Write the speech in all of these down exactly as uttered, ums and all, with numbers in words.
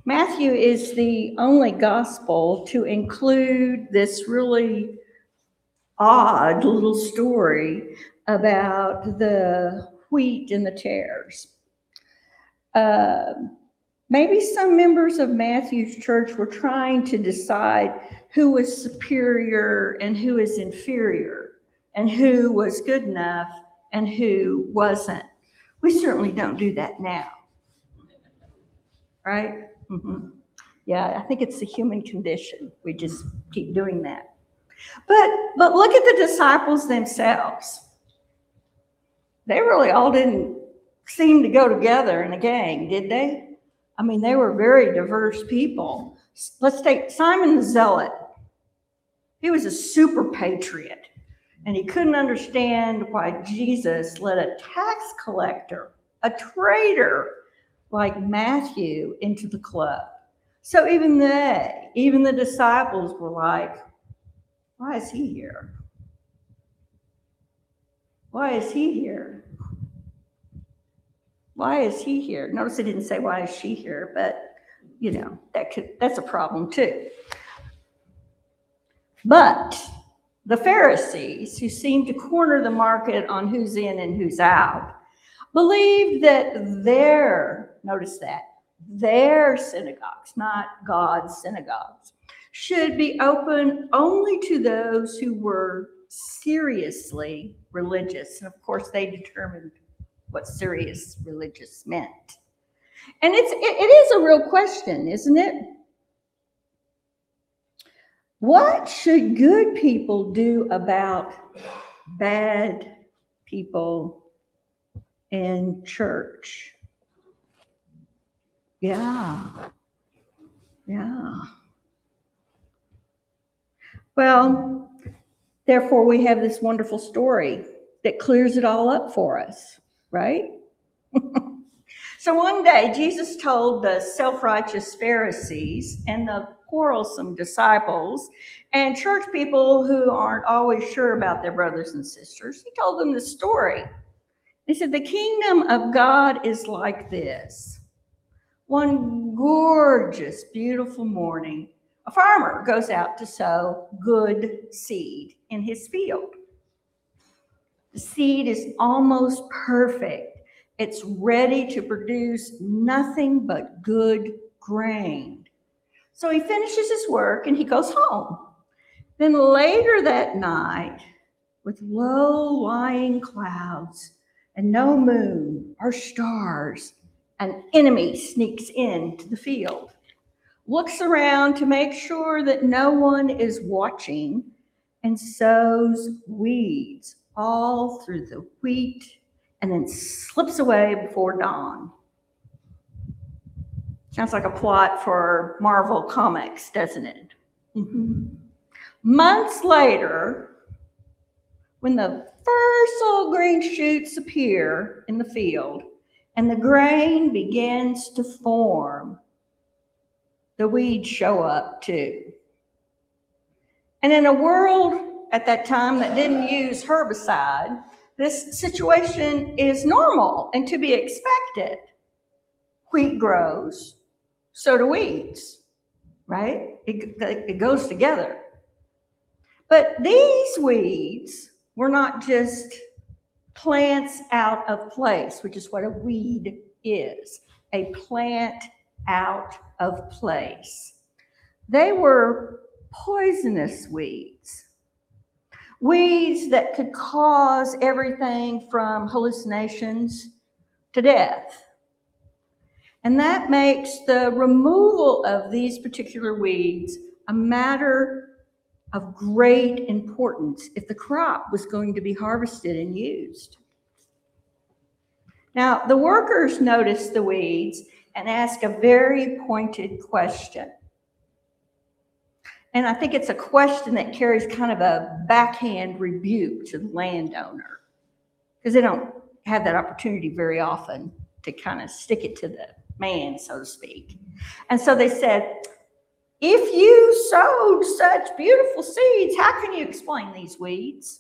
Matthew is the only gospel to include this really odd little story about the wheat and the tares. Uh, maybe some members of Matthew's church were trying to decide who was superior and who is inferior, and who was good enough and who wasn't. We certainly don't do that now, right? Mm-hmm. Yeah, I think it's the human condition. We just keep doing that. But, but look at the disciples themselves. They really all didn't seem to go together in a gang, did they? I mean, they were very diverse people. Let's take Simon the Zealot. He was a super patriot, and he couldn't understand why Jesus let a tax collector, a traitor like Matthew, into the club. So even they, even the disciples were like, why is he here? Why is he here? Why is he here? Notice it didn't say, why is she here? But, you know, that could, that's a problem too. But the Pharisees, who seemed to corner the market on who's in and who's out, believed that their, notice that, their synagogues, not God's synagogues, should be open only to those who were seriously religious. And of course, they determined what serious religious meant. And it's, it, it is a real question, isn't it? What should good people do about bad people in church? Yeah. Yeah. Well, therefore, we have this wonderful story that clears it all up for us, right? So one day, Jesus told the self-righteous Pharisees and the quarrelsome disciples and church people who aren't always sure about their brothers and sisters, he told them the story. He said, the kingdom of God is like this. One gorgeous, beautiful morning, a farmer goes out to sow good seed in his field. The seed is almost perfect. It's ready to produce nothing but good grain. So he finishes his work and he goes home. Then later that night, with low-lying clouds and no moon or stars, an enemy sneaks into the field, looks around to make sure that no one is watching, and sows weeds all through the wheat, and then slips away before dawn. Sounds like a plot for Marvel Comics, doesn't it? Mm-hmm. Months later, when the first little green shoots appear in the field and the grain begins to form, the weeds show up too. And in a world at that time that didn't use herbicide, this situation is normal and to be expected. Wheat grows, so do weeds, right? It, it goes together. But these weeds were not just plants out of place, which is what a weed is, a plant out of place. They were poisonous weeds. Weeds that could cause everything from hallucinations to death. And that makes the removal of these particular weeds a matter of great importance if the crop was going to be harvested and used. Now, the workers noticed the weeds and asked a very pointed question. And I think it's a question that carries kind of a backhand rebuke to the landowner, because they don't have that opportunity very often to kind of stick it to the man, so to speak. And so they said, if you sowed such beautiful seeds, how can you explain these weeds?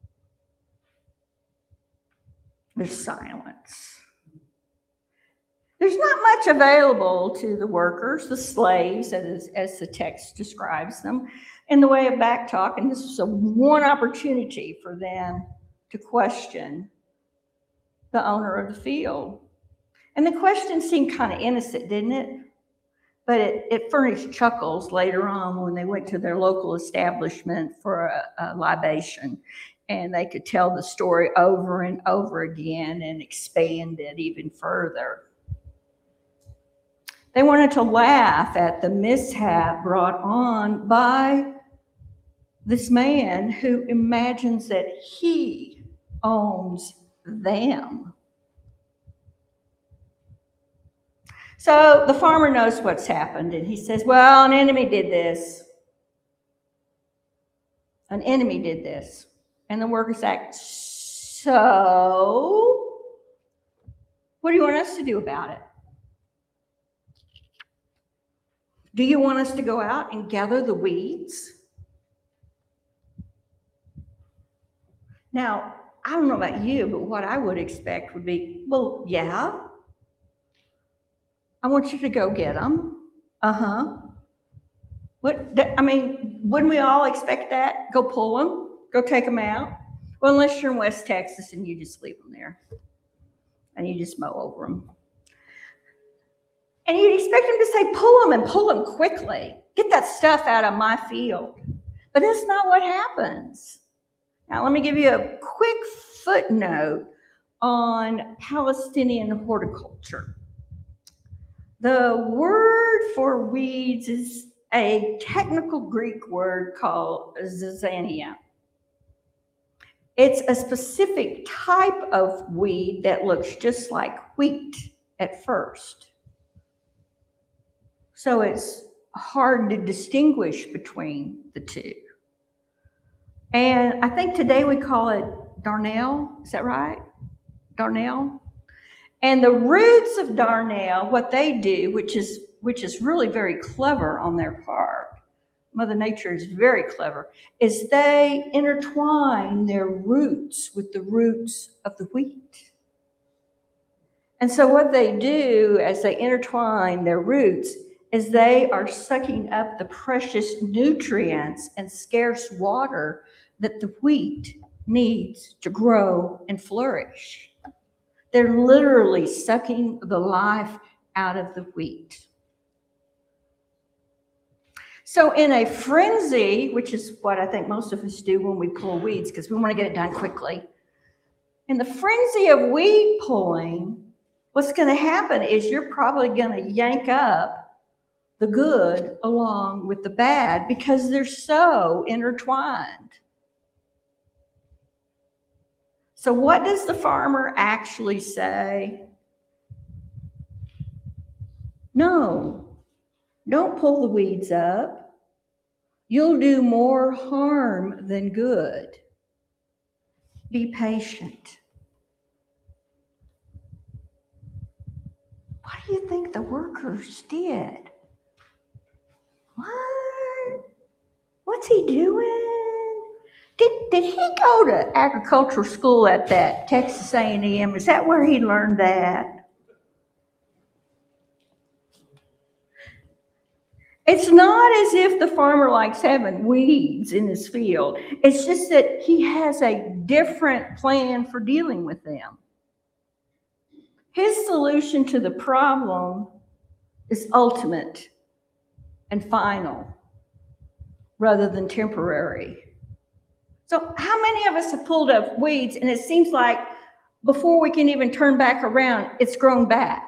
There's silence. There's not much available to the workers, the slaves, as, as the text describes them, in the way of back talk. And this was a one opportunity for them to question the owner of the field. And the question seemed kind of innocent, didn't it? But it, it furnished chuckles later on when they went to their local establishment for a, a libation. And they could tell the story over and over again and expand it even further. They wanted to laugh at the mishap brought on by this man who imagines that he owns them. So the farmer knows what's happened, and he says, well, an enemy did this. An enemy did this. And the workers act, so what do you want us to do about it? Do you want us to go out and gather the weeds? Now, I don't know about you, but what I would expect would be, well, yeah. I want you to go get them. Uh-huh. What, I mean, wouldn't we all expect that? Go pull them, go take them out. Well, unless you're in West Texas and you just leave them there and you just mow over them. And you'd expect them to say, pull them and pull them quickly. Get that stuff out of my field. But that's not what happens. Now, let me give you a quick footnote on Palestinian horticulture. The word for weeds is a technical Greek word called zizania. It's a specific type of weed that looks just like wheat at first. So it's hard to distinguish between the two. And I think today we call it darnel. Is that right? Darnel? And the roots of darnel, what they do, which is which is really very clever on their part, Mother Nature is very clever, is they intertwine their roots with the roots of the wheat. And so what they do as they intertwine their roots is they are sucking up the precious nutrients and scarce water that the wheat needs to grow and flourish. They're literally sucking the life out of the wheat. So in a frenzy, which is what I think most of us do when we pull weeds, because we want to get it done quickly. In the frenzy of weed pulling, what's going to happen is you're probably going to yank up the good along with the bad because they're so intertwined. So what does the farmer actually say? No, don't pull the weeds up. You'll do more harm than good. Be patient. What do you think the workers did? What? What's he doing? Did, did he go to agricultural school at that Texas A and M? Is that where he learned that? It's not as if the farmer likes having weeds in his field. It's just that he has a different plan for dealing with them. His solution to the problem is ultimate and final rather than temporary. So how many of us have pulled up weeds and it seems like before we can even turn back around, it's grown back?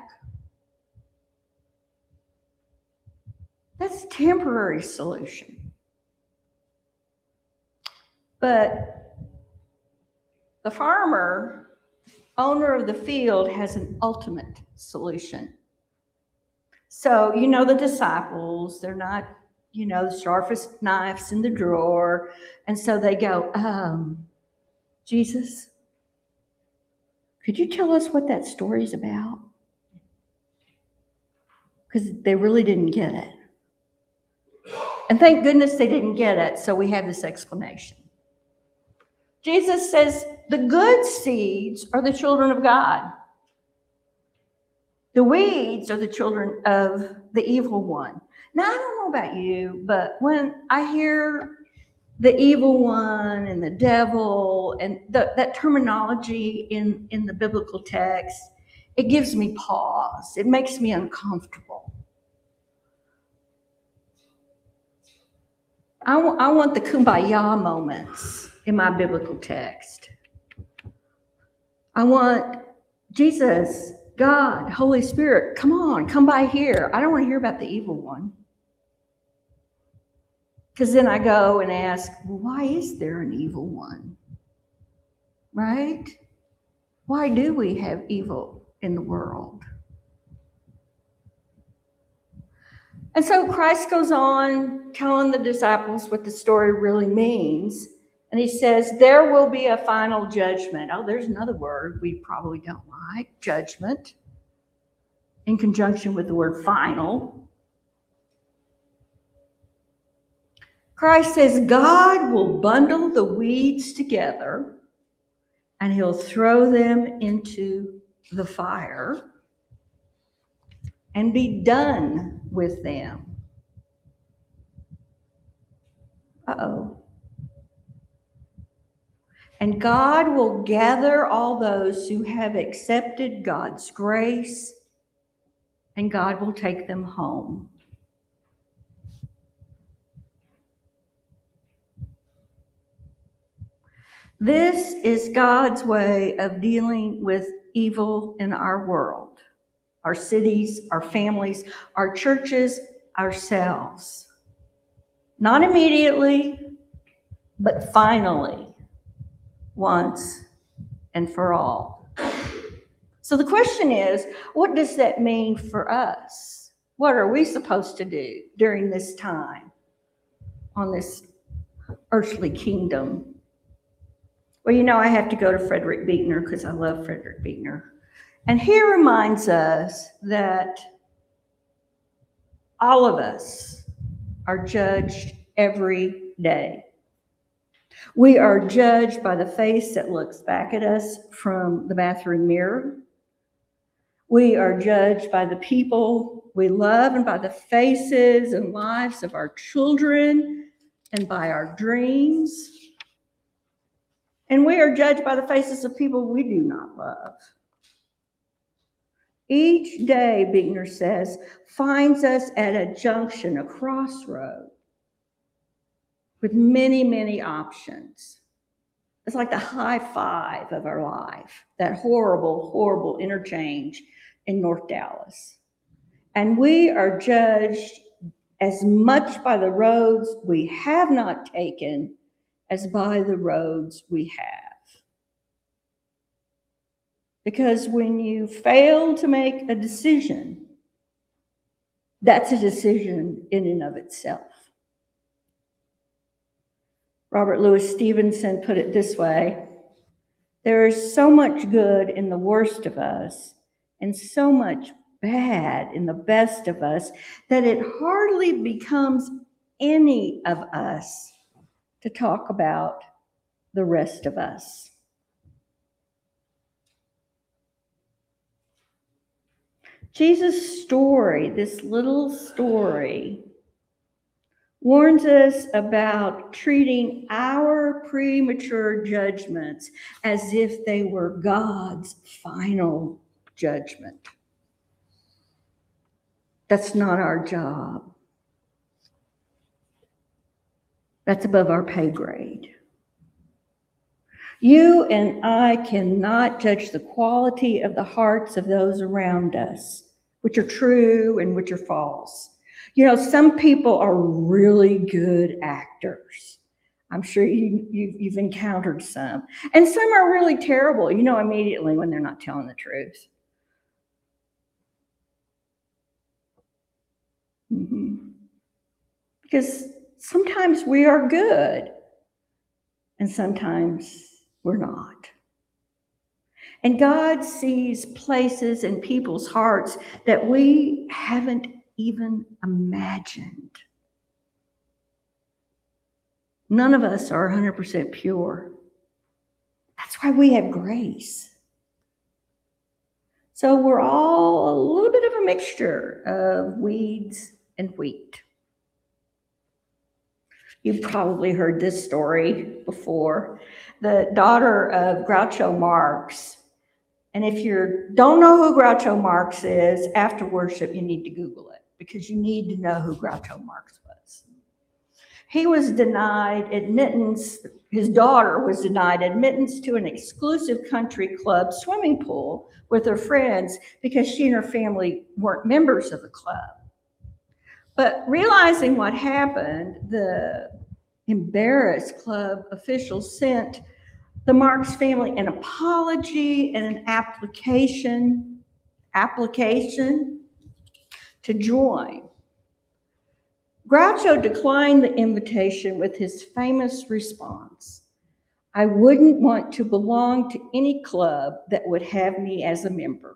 That's a temporary solution. But the farmer, owner of the field, has an ultimate solution. So, you know, the disciples, they're not, you know, the sharpest knives in the drawer. And so they go, um, Jesus, could you tell us what that story's about? Because they really didn't get it. And thank goodness they didn't get it, so we have this explanation. Jesus says the good seeds are the children of God. The weeds are the children of the evil one. Now, I don't know about you, but when I hear the evil one and the devil and the, that terminology in, in the biblical text, it gives me pause. It makes me uncomfortable. I, w- I want the kumbaya moments in my biblical text. I want Jesus, God, Holy Spirit, come on, come by here. I don't want to hear about the evil one. Because then I go and ask, well, why is there an evil one? Right? Why do we have evil in the world? And so Christ goes on telling the disciples what the story really means. And he says, there will be a final judgment. Oh, there's another word we probably don't like, judgment, in conjunction with the word final. Christ says, God will bundle the weeds together and he'll throw them into the fire and be done with them. Uh-oh. And God will gather all those who have accepted God's grace, and God will take them home. This is God's way of dealing with evil in our world, our cities, our families, our churches, ourselves. Not immediately, but finally, once and for all. So the question is, what does that mean for us? What are we supposed to do during this time on this earthly kingdom? Well, you know, I have to go to Frederick Buechner because I love Frederick Buechner. And he reminds us that all of us are judged every day. We are judged by the face that looks back at us from the bathroom mirror. We are judged by the people we love and by the faces and lives of our children and by our dreams. And we are judged by the faces of people we do not love. Each day, Buechner says, finds us at a junction, a crossroad, with many, many options. It's like the high five of our life, that horrible, horrible interchange in North Dallas. And we are judged as much by the roads we have not taken as by the roads we have. Because when you fail to make a decision, that's a decision in and of itself. Robert Louis Stevenson put it this way: there is so much good in the worst of us and so much bad in the best of us that it hardly becomes any of us to talk about the rest of us. Jesus' story, this little story, warns us about treating our premature judgments as if they were God's final judgment. That's not our job. That's above our pay grade. You and I cannot judge the quality of the hearts of those around us, which are true and which are false. You know, some people are really good actors. I'm sure you, you, you've encountered some. And some are really terrible. You know immediately when they're not telling the truth. Mm-hmm. Because sometimes we are good, and sometimes we're not. And God sees places in people's hearts that we haven't even imagined. None of us are one hundred percent pure. That's why we have grace. So we're all a little bit of a mixture of weeds and wheat. You've probably heard this story before. The daughter of Groucho Marx, and if you don't know who Groucho Marx is, after worship you need to Google it, because you need to know who Groucho Marx was. He was denied admittance, his daughter was denied admittance to an exclusive country club swimming pool with her friends because she and her family weren't members of the club. But realizing what happened, the embarrassed club officials sent the Marx family an apology and an application, application to join. Groucho declined the invitation with his famous response, "I wouldn't want to belong to any club that would have me as a member."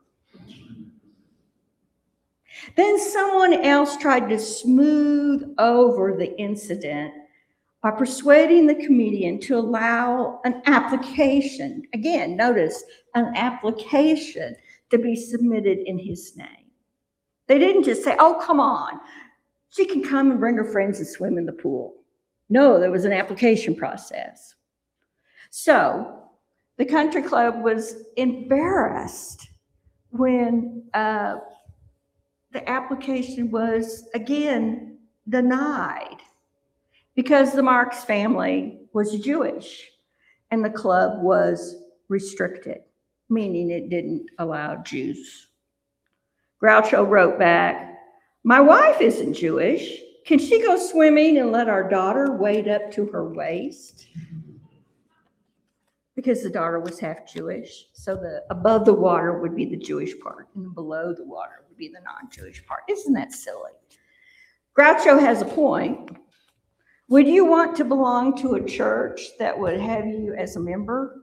Then someone else tried to smooth over the incident by persuading the comedian to allow an application, again, notice, an application to be submitted in his name. They didn't just say, "Oh, come on, she can come and bring her friends and swim in the pool." No, there was an application process. So the country club was embarrassed when uh, the application was, again, denied because the Marx family was Jewish and the club was restricted, meaning it didn't allow Jews. Groucho wrote back, "My wife isn't Jewish. Can she go swimming and let our daughter wade up to her waist?" Because the daughter was half Jewish. So the above the water would be the Jewish part and below the water would be the non-Jewish part. Isn't that silly? Groucho has a point. Would you want to belong to a church that would have you as a member?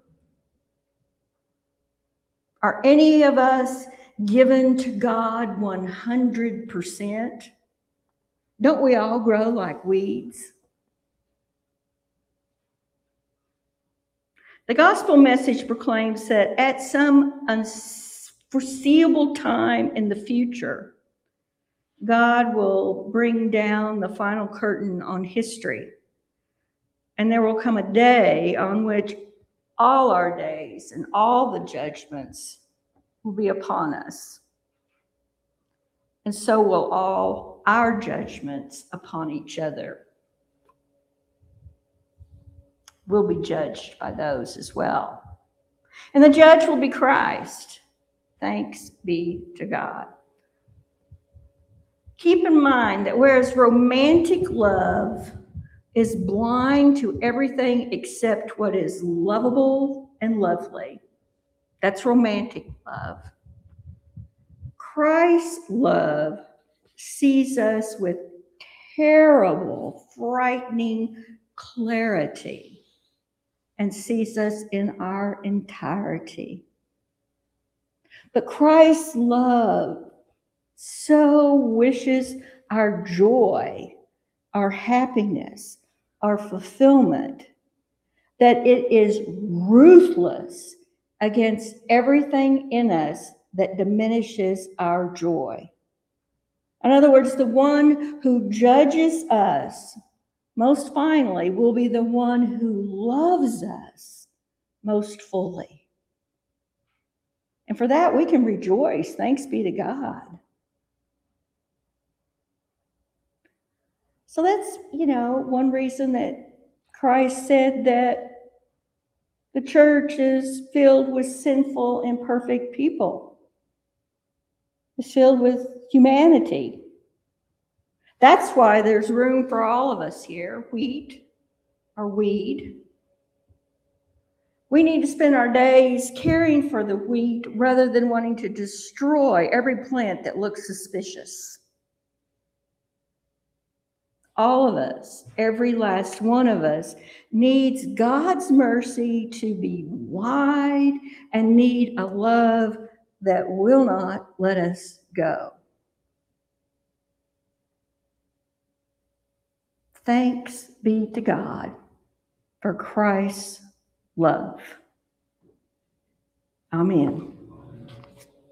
Are any of us given to God one hundred percent? Don't we all grow like weeds? The gospel message proclaims that at some unforeseeable time in the future, God will bring down the final curtain on history. And there will come a day on which all our days and all the judgments will be upon us. And so will all our judgments upon each other. We'll be judged by those as well. And the judge will be Christ. Thanks be to God. Keep in mind that whereas romantic love is blind to everything except what is lovable and lovely, that's romantic love. Christ's love sees us with terrible, frightening clarity and sees us in our entirety. But Christ's love so wishes our joy, our happiness, our fulfillment, that it is ruthless against everything in us that diminishes our joy. In other words, the one who judges us most finally will be the one who loves us most fully. And for that, we can rejoice. Thanks be to God. So that's, you know, one reason that Christ said that the church is filled with sinful, imperfect people. It's filled with humanity. That's why there's room for all of us here, wheat or weed. We need to spend our days caring for the wheat rather than wanting to destroy every plant that looks suspicious. All of us, every last one of us, needs God's mercy to be wide and need a love that will not let us go. Thanks be to God for Christ's love. Amen.